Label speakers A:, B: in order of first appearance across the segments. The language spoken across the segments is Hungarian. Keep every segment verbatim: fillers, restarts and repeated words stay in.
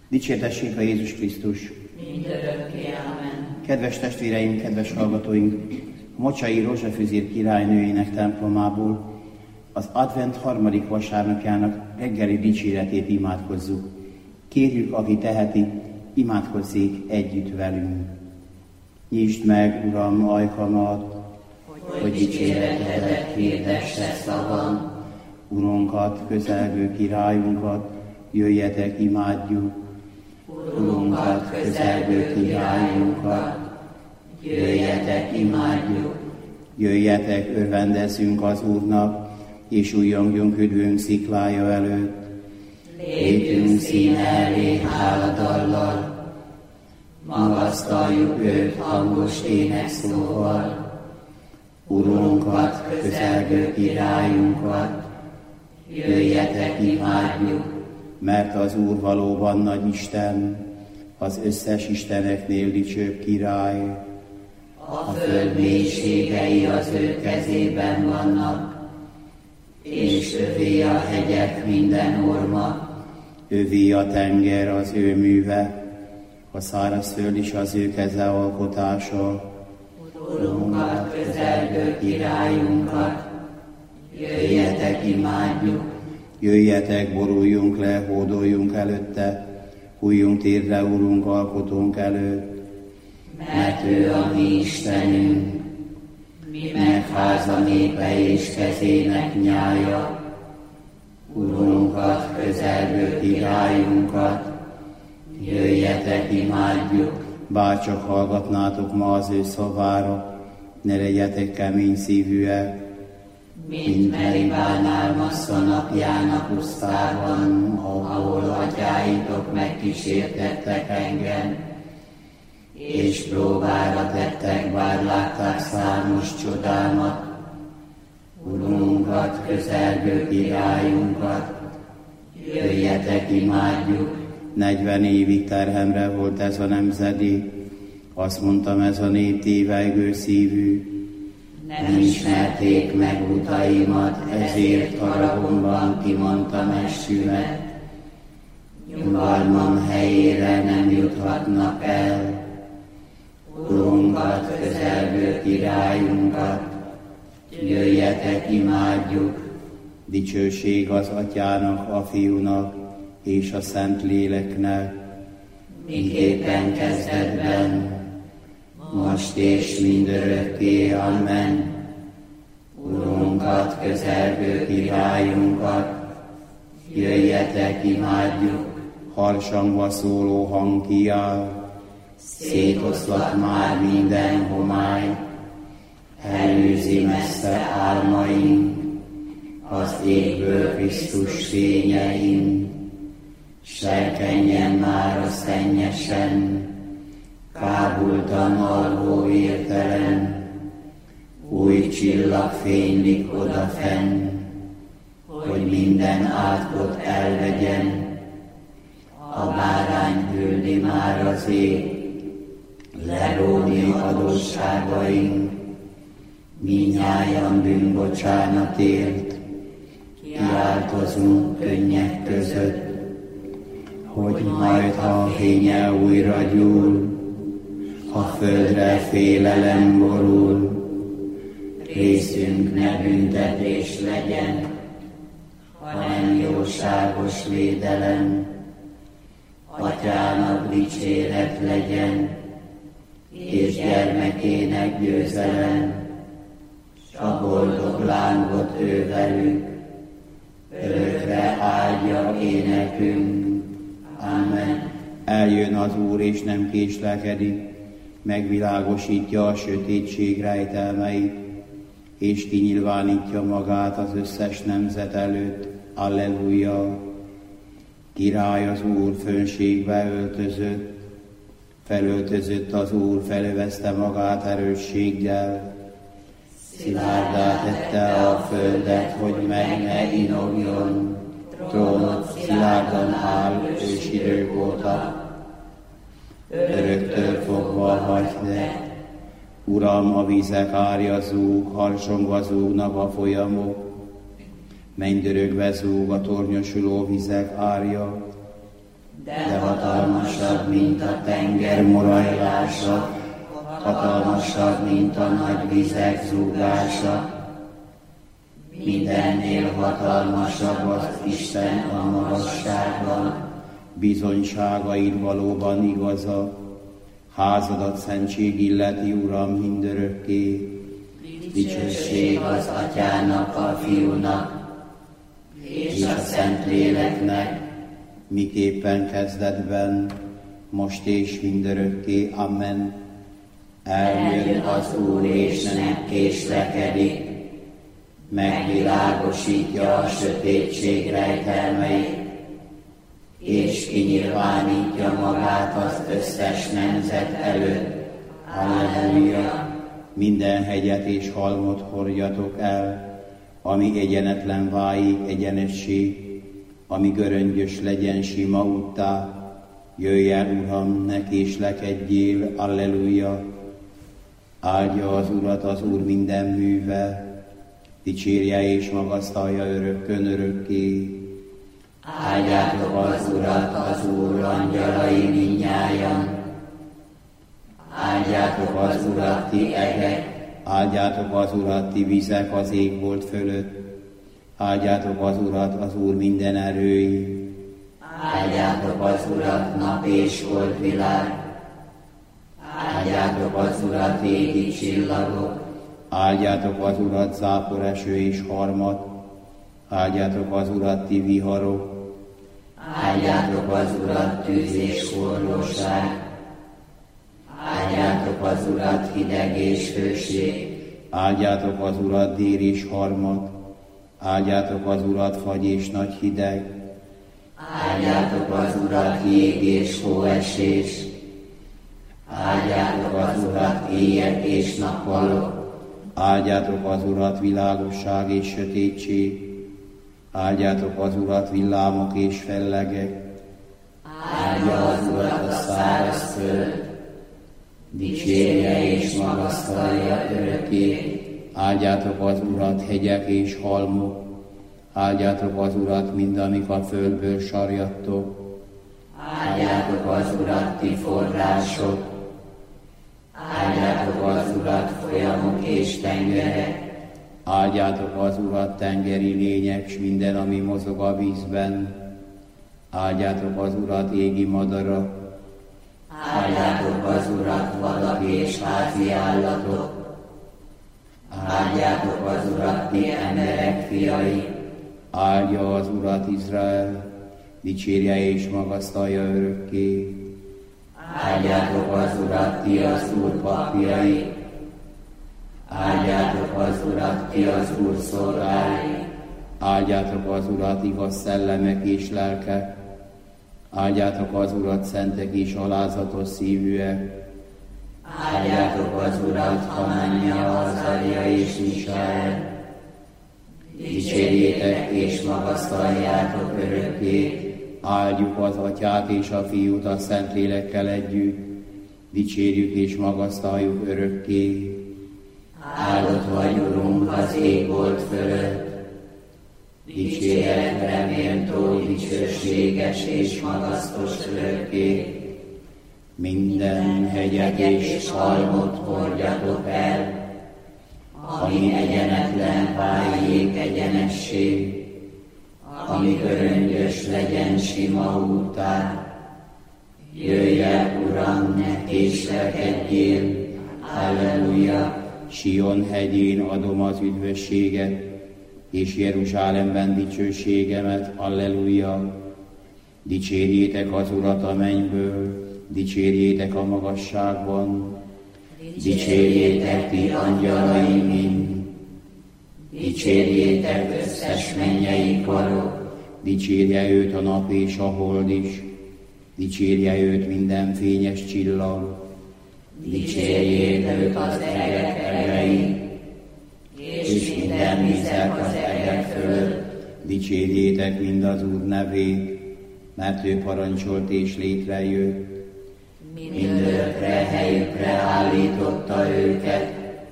A: Dicsértessék a Jézus Krisztus!
B: Mindörökké, amen.
A: Kedves testvéreim, kedves hallgatóink! A Mocsai Rózsafüzér királynőjének templomából az advent harmadik vasárnapjának reggeli dicséretét imádkozzuk. Kérjük, aki teheti, imádkozzék együtt velünk. Nyisd meg, Uram, ajkamat,
B: hogy, hogy dicséretedet hirdesse szavam.
A: Urunkat, közelgő királyunkat, jöjjetek, imádjuk.
B: Urunkat, közelgő királyunkat, jöjjetek, imádjuk.
A: Jöjjetek, örvendezzünk az Úrnak, és újjongjunk üdvünk sziklája előtt.
B: Lépjünk színe elé háladallal, magasztaljuk őt hangos énekszóval.
A: Urunkat, közelgő királyunkat,
B: jöjjetek, imádjuk.
A: Mert az Úr valóban nagy Isten, az összes isteneknél dicsőbb király.
B: A föld mélységei az ő kezében vannak, és övé a hegyek minden orma.
A: Övé a tenger az ő műve, a szárazföld is az ő keze alkotása.
B: Urunkat, közelgő királyunkat, jöjjetek, imádjuk.
A: Jöjjetek, boruljunk le, hódoljunk előtte, hújjunk térdre, Urunk, alkotónk előtt.
B: Mert ő a mi Istenünk, mi meg háza népe és kezének nyája. Urunkat, közelgő királyunkat, jöjjetek, imádjuk.
A: Bárcsak hallgatnátok ma az ő szavára, ne legyetek kemény szívűek.
B: Mint Meribánál Masszon napján a pusztában, ahol atyáitok megkísértettek engem, és próbára tettek, bár látták számos csodámat. Urunkat, közelgő királyunkat, jöjjetek, imádjuk.
A: Negyven évig terhemre volt ez a nemzedék, azt mondtam, ez a nép tévejgő szívű.
B: Nem ismerték meg utaimat, ezért haragomban kimondtam eskümet. Nyugalmam helyére nem juthatnak el. Urunkat, közelgő királyunkat, jöjjetek, imádjuk.
A: Dicsőség az Atyának, a Fiúnak és a Szent Léleknek,
B: miképpen kezdetben, most és mindörökké, amen. Urunkat, közelgő királyunkat, jöjjetek, imádjuk.
A: Harsangva szóló hang kiáll,
B: Szétoszlat már minden homály, elűzi messze álmaink, az égből Krisztus fényein. Serkenjen már a szennyesen, kábultan alvó értelen, új csillag fénylik odafenn, hogy minden átkot elvegyen. A bárány küldi már az ég, leróni adósságaink, mindnyájan bűnbocsánatért, kiáltozunk könnyek között, hogy majd, ha a fénye újra gyúl, a földre félelem borul, részünk ne büntetés legyen, hanem jóságos védelem. Atyának dicséret legyen, és gyermekének győzelem, s a boldog lángot ő velük, örökre áldja énekünk. Amen.
A: Eljön az Úr és nem késlekedik, megvilágosítja a sötétség rejtelmeit, és kinyilvánítja magát az összes nemzet előtt. Alleluja! Király az Úr fönségbe öltözött, felöltözött az Úr, felövezte magát erősséggel, szilárdá tette a földet, hogy meg ne inogjon, trónot szilárdan áll ősidők óta, öröktől fogva hagy le. Uram, a vizek árja zúg, harsongva zúgnak a folyamok, mennydörögve zúg a tornyosuló vizek árja.
B: de hatalmasabb, mint a tenger morajlása, hatalmasabb, mint a nagy vizek zúgása. Mindennél hatalmasabb az Isten a magasságban,
A: bizonyságaid valóban igaza, házadat szentség illeti, Uram, mindörökké.
B: Dicsőség az Atyának, a Fiúnak, és a Szentléleknek,
A: miképpen kezdetben, most és mindörökké. Amen.
B: Eljön az Úr, és nem késlekedik, megvilágosítja a sötétség rejtelmeit, és kinyilvánítja magát az összes nemzet előtt. Halleluja!
A: Minden hegyet és halmot hordjatok el, ami egyenetlen váljék egyenessé, ami göröngyös legyen sima úttá. Jöjj el, Uram, ne késlekedjél, alleluja! Áldja az Urat az Úr minden műve, dicsérje és magasztalja örökkön örökké.
B: Áldjátok az Urat, az Úr angyalai mindnyájan. Áldjátok az Urat, ti egek,
A: áldjátok az Urat, ti vizek az égbolt fölött, áldjátok az Urat, az Úr minden erői.
B: Áldjátok az Urat, nap és holdvilág, áldjátok az Urat, égi csillagok,
A: áldjátok az Urat, záporeső és harmat, áldjátok az Urat, ti viharok,
B: áldjátok az Urat, tűz és forróság, áldjátok az Urat, hideg és hőség,
A: áldjátok az Urat, dél és harmat, áldjátok az Urat, fagy és nagy hideg,
B: áldjátok az Urat, jég és hóesés, áldjátok az Urat, éjek és nappalok,
A: áldjátok az Urat, világosság és sötétség, áldjátok az Urat, villámok és fellegek,
B: áldja az Urat a száraz föld, dicsérje és magasztalja örökké.
A: Áldjátok az Urat, hegyek és halmok, áldjátok az Urat, mind amik a földből sarjadtok.
B: Áldjátok az Urat, ti források, áldjátok az Urat, folyamok és tengerek,
A: áldjátok az Urat, tengeri lények, s minden, ami mozog a vízben. Áldjátok az Urat, égi madarak,
B: áldjátok az Urat, vadak és házi állatok, áldjátok az Urat, ti emberek fiai.
A: Áldja az Urat Izrael, dicsérje és magasztalja örökké.
B: Áldjátok az Urat, ti az Úr papjai, áldjátok az Urat, ti az Úr szolgái.
A: Áldjátok az Urat, igaz szellemek és lelkek, áldjátok az Urat, szentek és alázatos szívűek.
B: Áldjátok az Urat, Hananya, Azarja és Misael. Dicsérjétek és magasztaljátok örökké.
A: Áldjuk az Atyát és a Fiút a Szentlélekkel együtt, dicsérjük és magasztaljuk örökké.
B: Áldott vagy, Urunk, az égbolt fölött, dicséretre méltó, dicsőséges és magasztos örökké.
A: Minden hegyet és
B: halmot hordjatok el, ami egyenetlen váljék egyenessé, ami göröngyös legyen sima úttá. Jöjj el, Uram, ne késlekedjél, halleluja!
A: Sion hegyén adom az üdvösséget, és Jeruzsálemben dicsőségemet, alleluja! Dicsérjétek az Urat a mennyből, dicsérjétek a magasságban,
B: dicsérjétek ti angyalai mind, dicsérjétek összes mennyei karok,
A: dicsérje őt a nap és a hold is, dicsérje őt minden fényes csillag,
B: dicsérjék őt az egek egei, és minden vizek az egek fölött.
A: Dicsérjétek mind az Úr nevét, mert ő parancsolt és létrejött.
B: Mindörökre helyükre állította őket,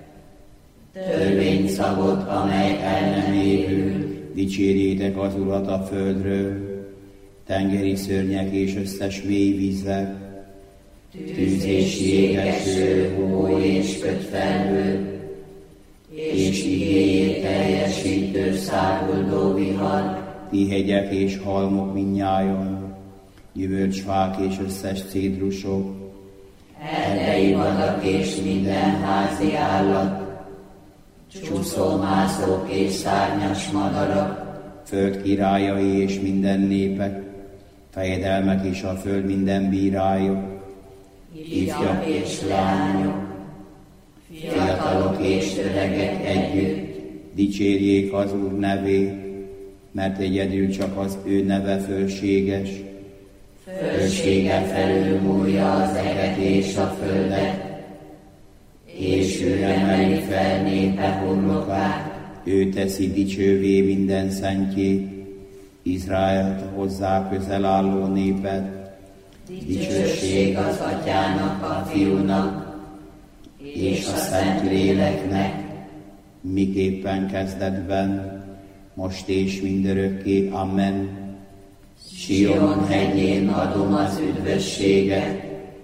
B: törvényszagot, amely el nem évül.
A: Dicsérjétek az Urat a földről, tengeri szörnyek és összes mély vízek,
B: tűz és jégeső, hó és kötfelhő, és igéjét teljesítő száguldó vihar,
A: ti hegyek és halmok mindnyájon, gyümölcsfák és összes cédrusok,
B: erdei vadak és minden házi állat, csúszómászók és szárnyas madarak,
A: föld királyai és minden népek, fejedelmek és a föld minden bírája,
B: ifjak és leányok, fiatalok és öregek együtt,
A: dicsérjék az Úr nevét, mert egyedül csak az ő neve fölséges.
B: Fölsége felülmúlja az eget és a földet, és ő emeli fel népe homlokát.
A: Ő teszi dicsővé minden szentjét, Izraelt hozzá közel álló népet.
B: Dicsőség az Atyának, a Fiúnak, és a Szentléleknek,
A: miképpen kezdetben, most és mindörökké. Amen.
B: Sion hegyén adom az üdvösséget,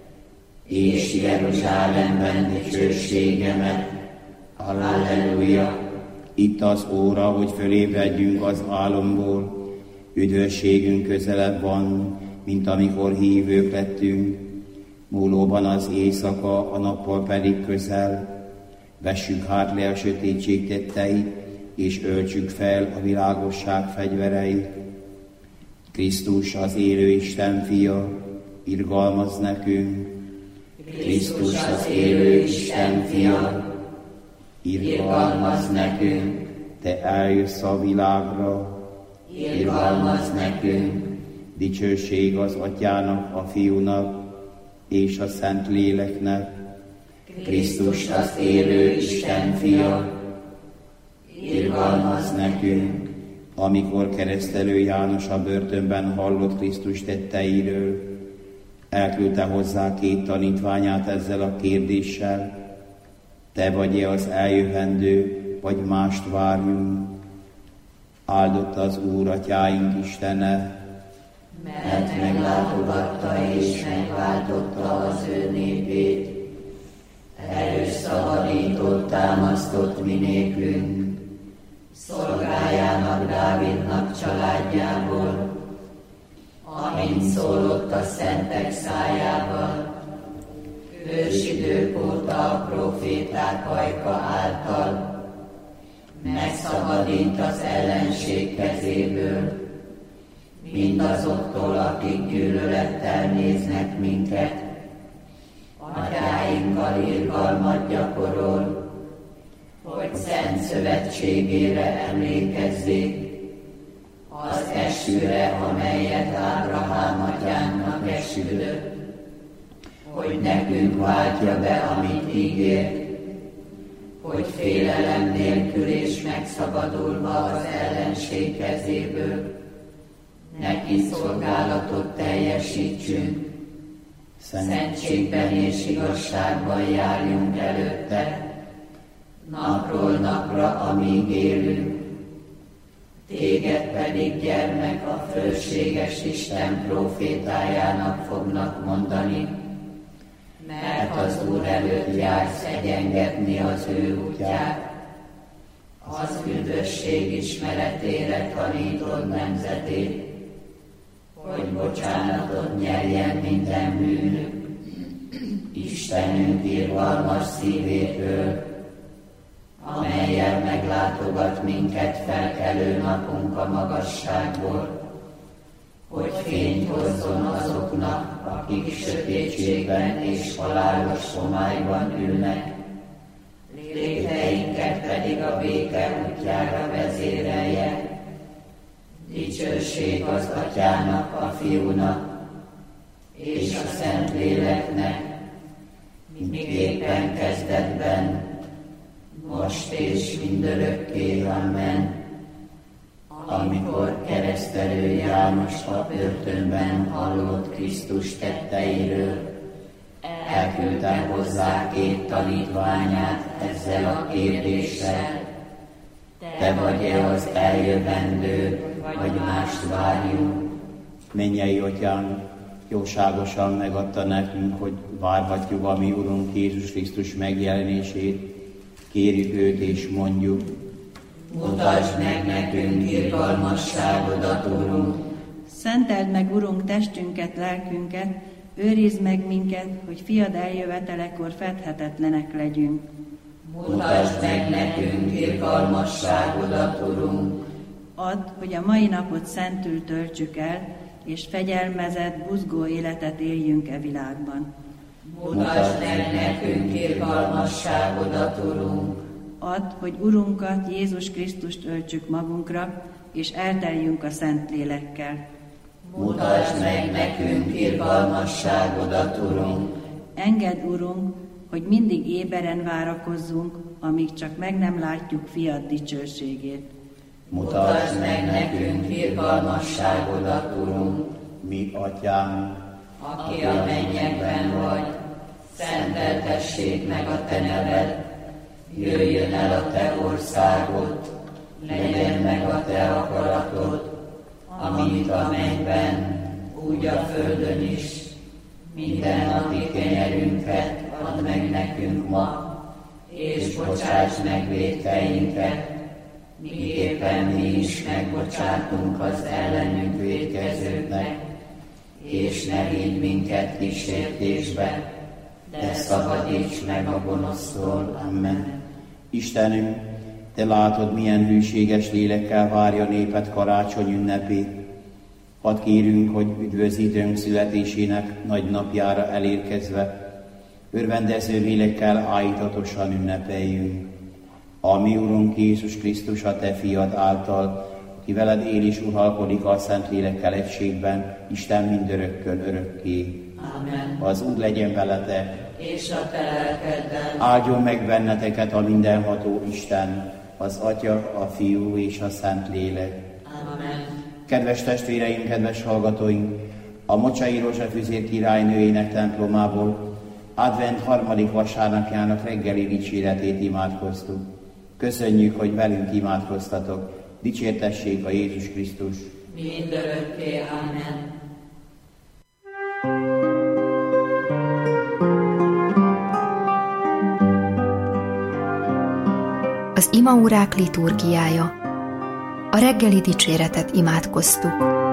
B: és Jeruzsálemben dicsőségemet. Halleluja!
A: Itt az óra, hogy fölébredjünk az álomból, üdvösségünk közelebb van, mint amikor hívők lettünk. Múlóban az éjszaka, a nappal pedig közel. Vessük hát le a sötétség tetteit, és öltsük fel a világosság fegyvereit. Krisztus az élő Isten fia, irgalmaz nekünk.
B: Krisztus az élő Isten fia, irgalmaz nekünk.
A: Te eljössz a világra,
B: irgalmaz nekünk.
A: Dicsőség az Atyának, a Fiúnak és a Szentléleknek.
B: Krisztus az élő Isten fia, irgalmaz nekünk.
A: Amikor keresztelő János a börtönben hallott Krisztus tetteiről, elküldte hozzá két tanítványát ezzel a kérdéssel: te vagy-e az eljövendő, vagy mást várjunk? Áldott az Úr Atyáink Istene,
B: mert meglátogatta és megváltotta az ő népét, előszabadított, támasztott mi népünk, szolgájának, Dávidnak családjából, amint szólott a szentek szájával, ősidők óta a proféták ajka által, megszabadít az ellenség kezéből, mindazoktól, akik gyűlölettel néznek minket. Atyáinkkal irgalmat gyakorol, hogy szent szövetségére emlékezzék, az esküre, amelyet Ábrahám atyánknak esküdött, hogy nekünk váltja be, amit ígért, hogy félelem nélkül és megszabadulva az ellenség kezéből, neki szolgálatot teljesítsünk, szentségben és igazságban járjunk előtte, napról napra, amíg élünk. Téged pedig, gyermek, a fölséges Isten prófétájának fognak mondani, mert az Úr előtt jársz egyengetni az ő útját, az üdvösség ismeretére tanítod nemzetét, hogy bocsánatot nyerjen minden bűnük. Istenünk irgalmas szívétől, amellyel meglátogat minket felkelő napunk a magasságból, hogy fényt hozzon azoknak, akik sötétségben és halálos homályban ülnek, léteinket pedig a béke útjára vezérelje. Dicsőség az Atyának, a Fiúnak és a Szentléleknek, miképpen kezdetben, most és mindörökké. Amen. Amikor keresztelő János a börtönben hallott Krisztus tetteiről, elküldte hozzá két tanítványát ezzel a kérdéssel: te vagy-e az eljövendő, vagy mást várjunk?
A: Mennyei Atyánk jóságosan megadta nekünk, hogy várhatjuk a mi Urunk Jézus Krisztus megjelenését. Kérjük őt és mondjuk:
B: mutasd meg nekünk irgalmasságodat, Urunk!
C: Szenteld meg, Urunk, testünket, lelkünket, őrizd meg minket, hogy fiad eljövetelekor fedhetetlenek legyünk.
B: Mutasd meg nekünk irgalmasságodat, Urunk!
C: Add, hogy a mai napot szentül töltsük el, és fegyelmezett, buzgó életet éljünk e világban.
B: Mutasd meg nekünk irgalmasságodat, Urunk!
C: Add, hogy Urunkat, Jézus Krisztust öltsük magunkra, és elteljünk a Szentlélekkel.
B: Mutasd meg nekünk irgalmasságodat, Urunk!
C: Engedd, Urunk, hogy mindig éberen várakozzunk, amíg csak meg nem látjuk fiad dicsőségét.
B: Mutasd meg nekünk irgalmasságodat, Urunk!
A: Mi Atyánk,
B: aki a mennyekben vagy, szenteltessék meg a te neved, jöjjön el a te országod, legyen meg a te akaratod, amint a mennyben, úgy a földön is. Mindennapi kenyerünket add meg nekünk ma, és bocsáss meg vétkeinket, miképpen mi is megbocsátunk az ellenünk vétkezőknek, és ne vigy minket kísértésbe, de szabadíts meg a gonosztól.
A: Amen. Istenünk, Te látod, milyen hűséges lélekkel várja néped karácsony ünnepét. Hadd kérünk, hogy üdvözítőnk születésének nagy napjára elérkezve, örvendező lélekkel áldatosan ünnepeljünk. A mi Urunk Jézus Krisztus, a Te fiad által, aki veled él és uralkodik a Szentlélekkel egységben, Isten mindörökkön örökké.
B: Amen.
A: Az Úr legyen veletek,
B: és a te lelkeddel.
A: Áldjon meg benneteket a mindenható Isten, az Atya, a Fiú és a Szentlélek.
B: Amen.
A: Kedves testvéreim, kedves hallgatóink, a Mocsai Rózsafüzér királynőjének templomából advent harmadik vasárnapjának reggeli dicséretét imádkoztuk. Köszönjük, hogy velünk imádkoztatok. Dicsértessék a Jézus Krisztus.
B: Mindörökké. Amen.
D: Az imaórák liturgiája. A reggeli dicséretet imádkoztuk.